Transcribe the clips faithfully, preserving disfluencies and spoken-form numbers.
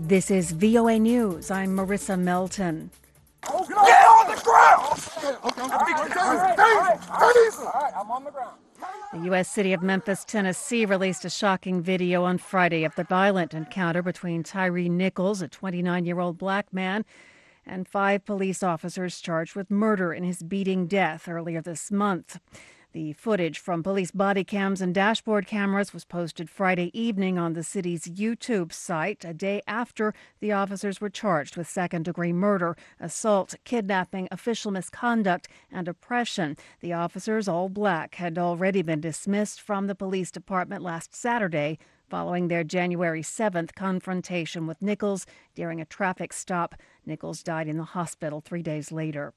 This is V O A News. I'm Marissa Melton. Get on the ground! Okay, okay, all right, I'm on the ground. The U S city of Memphis, Tennessee, released a shocking video on Friday of the violent encounter between Tyree Nichols, a twenty-nine-year-old black man, and five police officers charged with murder in his beating death earlier this month. The footage from police body cams and dashboard cameras was posted Friday evening on the city's YouTube site, a day after the officers were charged with second-degree murder, assault, kidnapping, official misconduct, and oppression. The officers, all black, had already been dismissed from the police department last Saturday following their January seventh confrontation with Nichols during a traffic stop. Nichols died in the hospital three days later.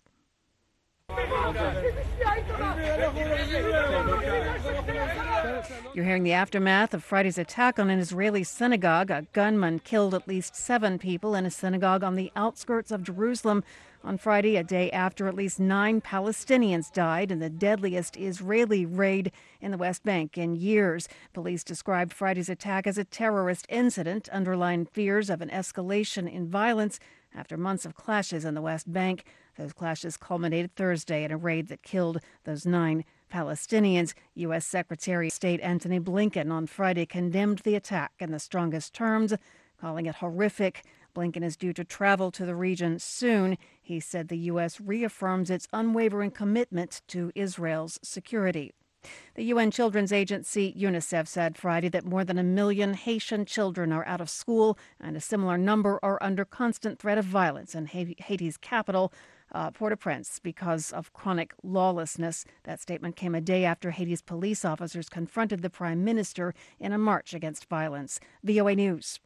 You're hearing the aftermath of Friday's attack on an Israeli synagogue. A gunman killed at least seven people in a synagogue on the outskirts of Jerusalem on Friday, a day after at least nine Palestinians died in the deadliest Israeli raid in the West Bank in years. Police described Friday's attack as a terrorist incident, underlying fears of an escalation in violence after months of clashes in the West Bank. Those clashes culminated Thursday in a raid that killed those nine Palestinians. U S. Secretary of State Antony Blinken on Friday condemned the attack in the strongest terms, calling it horrific. Blinken is due to travel to the region soon. He said the U S reaffirms its unwavering commitment to Israel's security. The U N Children's Agency, UNICEF, said Friday that more than a million Haitian children are out of school and a similar number are under constant threat of violence in Haiti's capital, uh, Port-au-Prince, because of chronic lawlessness. That statement came a day after Haiti's police officers confronted the prime minister in a march against violence. V O A News.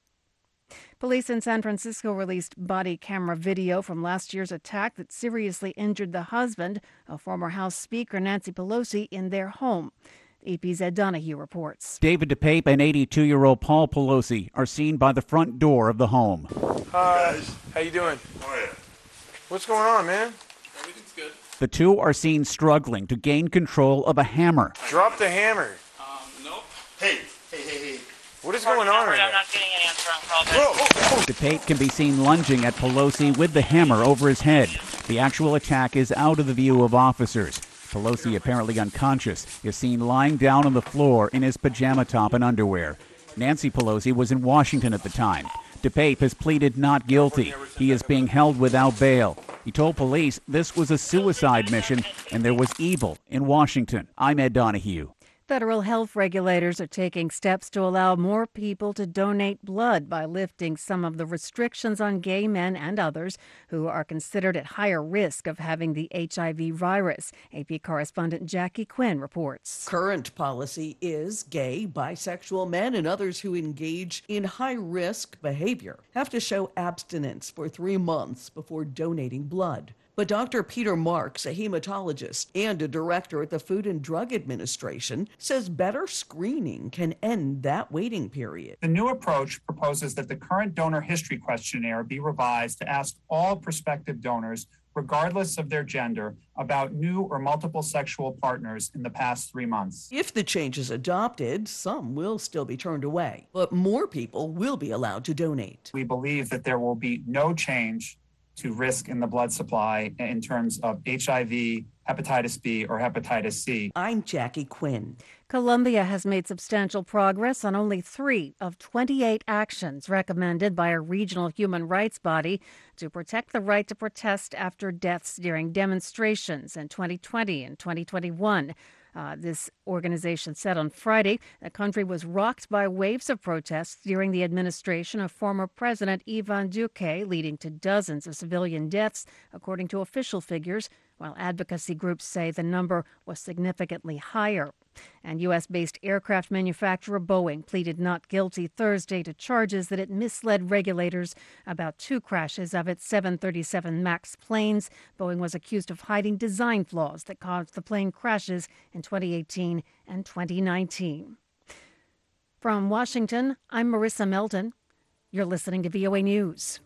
Police in San Francisco released body camera video from last year's attack that seriously injured the husband of former House Speaker Nancy Pelosi in their home. A P's Ed Donahue reports. David DePape and eighty-two-year-old Paul Pelosi are seen by the front door of the home. Hi, how you doing? Oh, yeah. What's going on, man? Everything's good. The two are seen struggling to gain control of a hammer. Drop the hammer. Um, nope. Hey, hey, hey, hey. What is going on right I'm now? not getting an answer on call. Whoa, whoa, whoa. DePape can be seen lunging at Pelosi with the hammer over his head. The actual attack is out of the view of officers. Pelosi, apparently unconscious, is seen lying down on the floor in his pajama top and underwear. Nancy Pelosi was in Washington at the time. DePape has pleaded not guilty. He is being held without bail. He told police this was a suicide mission and there was evil in Washington. I'm Ed Donahue. Federal health regulators are taking steps to allow more people to donate blood by lifting some of the restrictions on gay men and others who are considered at higher risk of having the H I V virus. A P correspondent Jackie Quinn reports. Current policy is gay, bisexual men and others who engage in high-risk behavior have to show abstinence for three months before donating blood. But Doctor Peter Marks, a hematologist and a director at the Food and Drug Administration, says better screening can end that waiting period. The new approach proposes that the current donor history questionnaire be revised to ask all prospective donors, regardless of their gender, about new or multiple sexual partners in the past three months. If the change is adopted, some will still be turned away, but more people will be allowed to donate. We believe that there will be no change to risk in the blood supply in terms of H I V, hepatitis B, or hepatitis C. I'm Jackie Quinn. Colombia has made substantial progress on only three of twenty-eight actions recommended by a regional human rights body to protect the right to protest after deaths during demonstrations in twenty twenty and twenty twenty-one. Uh, this organization said on Friday the country was rocked by waves of protests during the administration of former President Ivan Duque, leading to dozens of civilian deaths, according to official figures, while advocacy groups say the number was significantly higher. And U S-based aircraft manufacturer Boeing pleaded not guilty Thursday to charges that it misled regulators about two crashes of its seven thirty-seven MAX planes. Boeing was accused of hiding design flaws that caused the plane crashes in twenty eighteen and twenty nineteen. From Washington, I'm Marissa Melton. You're listening to V O A News.